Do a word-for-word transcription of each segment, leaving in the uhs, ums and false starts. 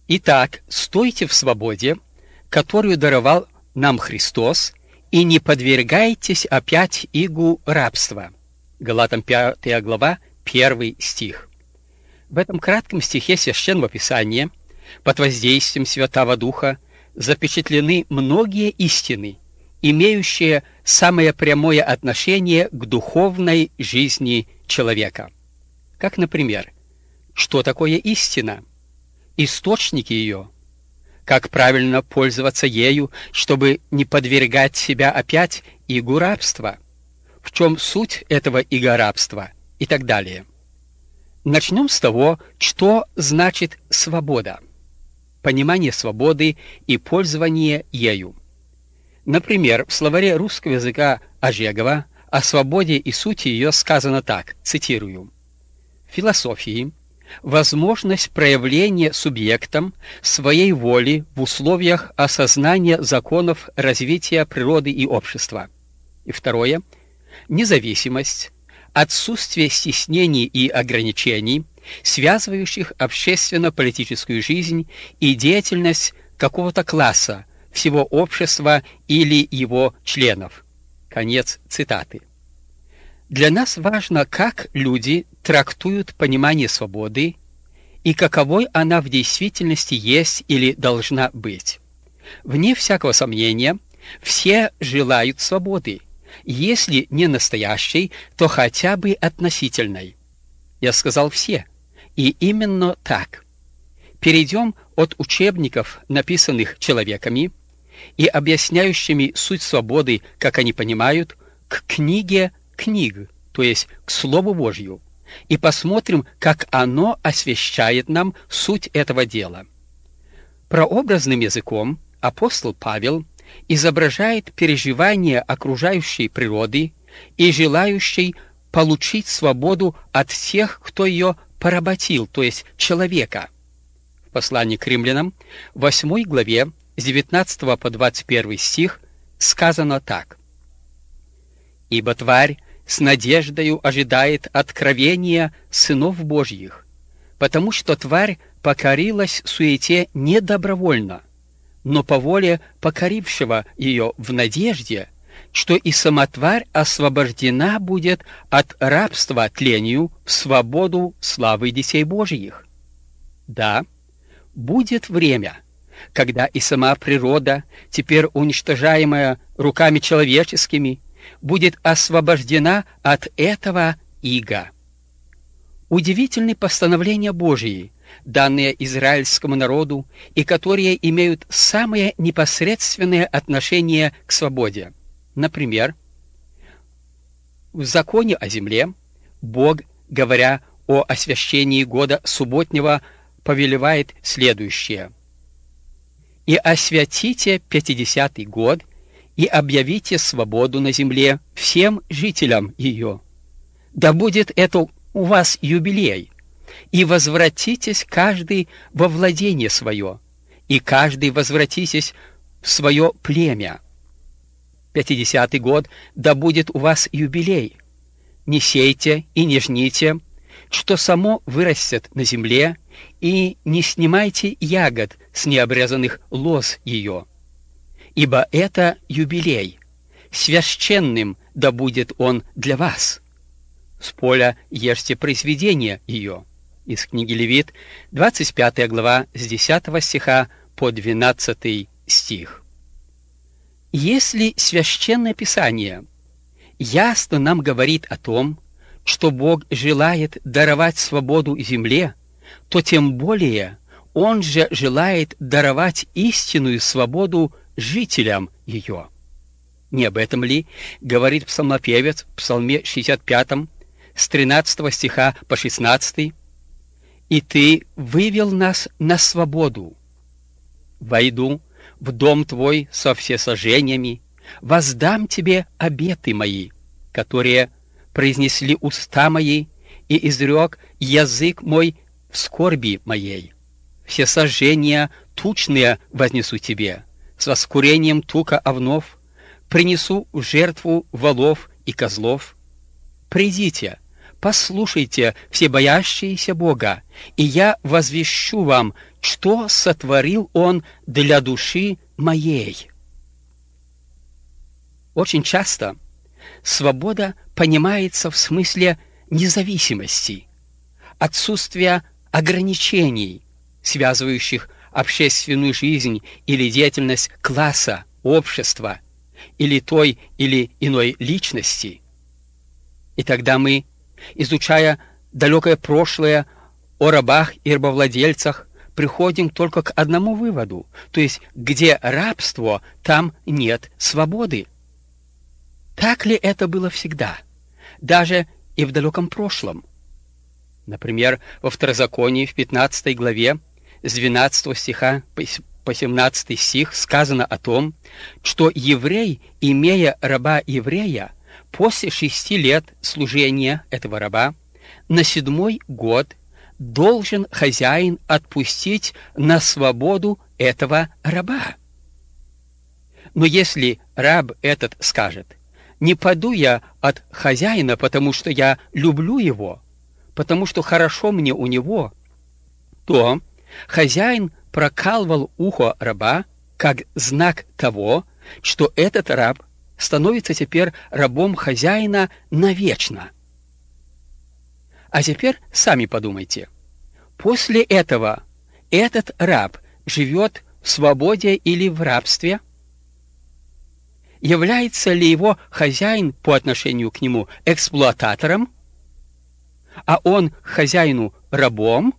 Итак, стойте в свободе, которую даровал нам Христос, и не подвергайтесь опять игу рабства. Галатам пятая глава, первый стих. В этом кратком стихе Священного Писания под воздействием Святого Духа запечатлены многие истины, имеющие самое прямое отношение к духовной жизни человека. Как, например, что такое истина, источники ее, как правильно пользоваться ею, чтобы не подвергать себя опять игу рабства, в чем суть этого ига рабства и так далее. Начнем с того, что значит свобода, понимание свободы и пользование ею. Например, в словаре русского языка Ожегова о свободе и сути ее сказано так, цитирую: «В философии возможность проявления субъектом своей воли в условиях осознания законов развития природы и общества». И второе – независимость, отсутствие стеснений и ограничений, связывающих общественно-политическую жизнь и деятельность какого-то класса, всего общества или его членов. Конец цитаты. Для нас важно, как люди трактуют понимание свободы и каковой она в действительности есть или должна быть. Вне всякого сомнения, все желают свободы, если не настоящей, то хотя бы относительной. Я сказал «все», и именно так. Перейдем от учебников, написанных человеками и объясняющими суть свободы, как они понимают, к книге книг, то есть к Слову Божью, и посмотрим, как оно освещает нам суть этого дела. Прообразным языком апостол Павел изображает переживание окружающей природы и желающей получить свободу от тех, кто ее поработил, то есть человека. В послании к римлянам, в восьмой главе, с девятнадцатого по двадцать первый стих, сказано так: «Ибо тварь с надеждою ожидает откровения сынов Божьих, потому что тварь покорилась суете не добровольно, но по воле покорившего ее в надежде, что и сама тварь освобождена будет от рабства тлению в свободу славы детей Божьих». Да, будет время, когда и сама природа, теперь уничтожаемая руками человеческими, будет освобождена от этого ига. Удивительны постановления Божьи, данные израильскому народу, и которые имеют самое непосредственное отношение к свободе. Например, в законе о земле Бог, говоря о освящении года субботнего, повелевает следующее: «И освятите пятидесятый год, и объявите свободу на земле всем жителям ее. Да будет это у вас юбилей, и возвратитесь каждый во владение свое, и каждый возвратитесь в свое племя. Пятидесятый год, да будет у вас юбилей. Не сейте и не жните, что само вырастет на земле, и не снимайте ягод с необрезанных лоз ее. Ибо это юбилей, священным да будет он для вас. С поля ешьте произведения ее». Из книги Левит, двадцать пятая глава, с десятого стиха по двенадцатый стих. Если Священное Писание ясно нам говорит о том, что Бог желает даровать свободу земле, то тем более Он же желает даровать истинную свободу жителям ее. Не об этом ли говорит псалмопевец в Псалме шестьдесят пятом, с тринадцатого стиха по шестнадцатый: «И ты вывел нас на свободу. Войду в дом твой со всесожжениями, воздам тебе обеты мои, которые произнесли уста мои, и изрек язык мой в скорби моей. Всесожжения тучные вознесу тебе, с воскурением тука овнов, принесу в жертву волов и козлов. Придите, послушайте, все боящиеся Бога, и я возвещу вам что сотворил Он для души моей. Очень часто свобода понимается в смысле независимости, отсутствия ограничений, связывающих общественную жизнь или деятельность класса, общества или той или иной личности. И тогда мы, изучая далекое прошлое о рабах и рабовладельцах, приходим только к одному выводу, то есть где рабство, там нет свободы. Так ли это было всегда, даже и в далеком прошлом? Например, во Второзаконии в пятнадцатой главе с двенадцатого стиха по семнадцатый стих сказано о том, что еврей, имея раба-еврея, после шести лет служения этого раба, на седьмой год должен хозяин отпустить на свободу этого раба. Но если раб этот скажет: «Не пойду я от хозяина, потому что я люблю его, потому что хорошо мне у него», то хозяин прокалывал ухо раба как знак того, что этот раб становится теперь рабом хозяина навечно. А теперь сами подумайте. После этого этот раб живет в свободе или в рабстве? Является ли его хозяин по отношению к нему эксплуататором, а он хозяину рабом?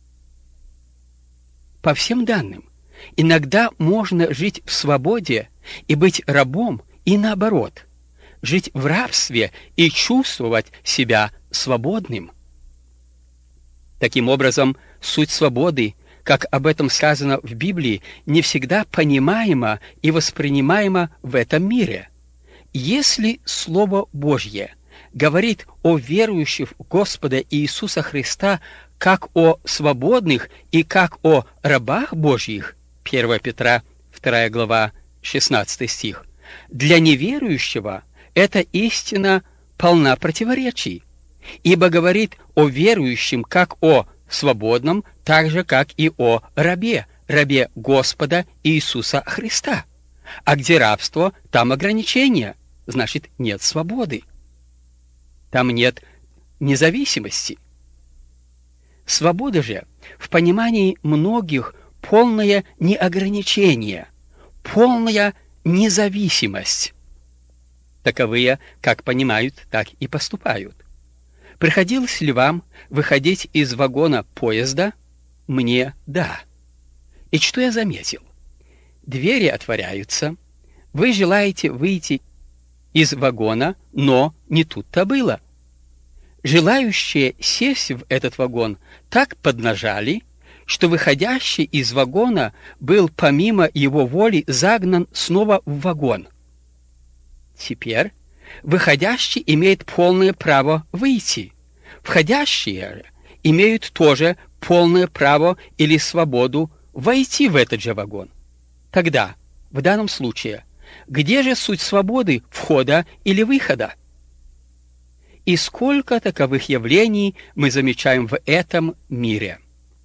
По всем данным, иногда можно жить в свободе и быть рабом, и наоборот, жить в рабстве и чувствовать себя свободным. Таким образом, суть свободы, как об этом сказано в Библии, не всегда понимаема и воспринимаема в этом мире. Если Слово Божье говорит о верующих в Господа Иисуса Христа как о свободных и как о рабах Божьих, первое Петра, вторая глава, шестнадцатый стих, для неверующего эта истина полна противоречий, ибо говорит о верующем как о свободном, так же, как и о рабе, рабе Господа Иисуса Христа. А где рабство, там ограничения, значит, нет свободы. Там нет независимости. Свобода же, в понимании многих, полное неограничение, полная независимость. Таковые как понимают, так и поступают. Приходилось ли вам выходить из вагона поезда? Мне – да. И что я заметил? Двери отворяются, вы желаете выйти из вагона, но не тут-то было. Желающие сесть в этот вагон так поднажали, что выходящий из вагона был помимо его воли загнан снова в вагон. Теперь выходящий имеет полное право выйти. Входящие имеют тоже полное право или свободу войти в этот же вагон. Тогда, в данном случае, где же суть свободы входа или выхода? И сколько таковых явлений мы замечаем в этом мире.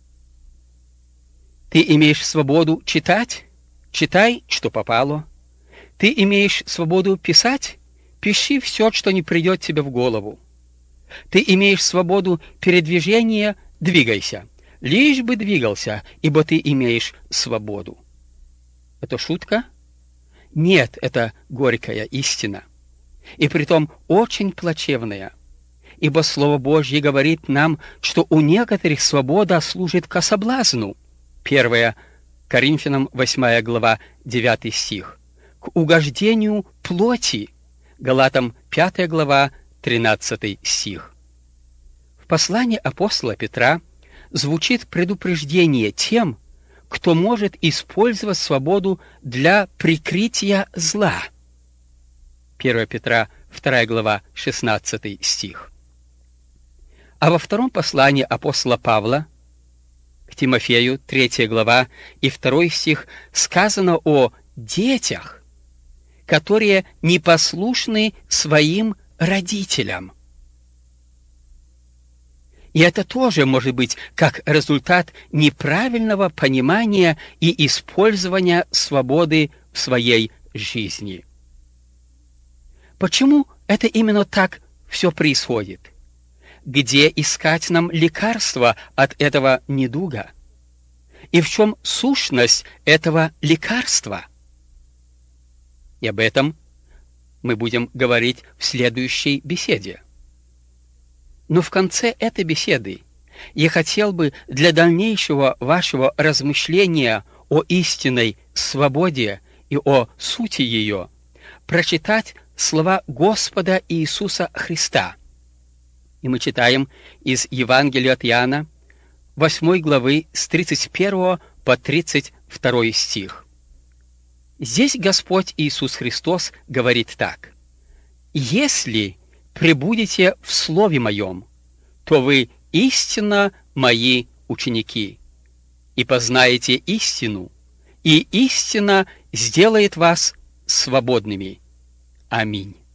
Ты имеешь свободу читать? Читай, что попало. Ты имеешь свободу писать? Пиши все, что не придет тебе в голову. Ты имеешь свободу передвижения? Двигайся. Лишь бы двигался, ибо ты имеешь свободу. Это шутка? Нет, это горькая истина. И притом очень плачевная. Ибо Слово Божье говорит нам, что у некоторых свобода служит ко соблазну. первое Коринфянам восьмая глава, девятый стих. К угождению плоти. Галатам пятая глава, тринадцатый стих. В послании апостола Петра звучит предупреждение тем, кто может использовать свободу для прикрытия зла. первое Петра вторая глава, шестнадцатый стих. А во втором послании апостола Павла к Тимофею, третья глава и второй стих, сказано о детях, которые непослушны своим родителям. И это тоже может быть как результат неправильного понимания и использования свободы в своей жизни. Почему это именно так все происходит? Где искать нам лекарства от этого недуга? И в чем сущность этого лекарства? И об этом мы будем говорить в следующей беседе. Но в конце этой беседы я хотел бы для дальнейшего вашего размышления о истинной свободе и о сути ее прочитать слова Господа Иисуса Христа. И мы читаем из Евангелия от Иоанна, восьмой главы, с тридцать первого по тридцать второй стих. Здесь Господь Иисус Христос говорит так: «Если пребудете в Слове Моем, то вы истинно Мои ученики, и познаете истину, и истина сделает вас свободными». Аминь.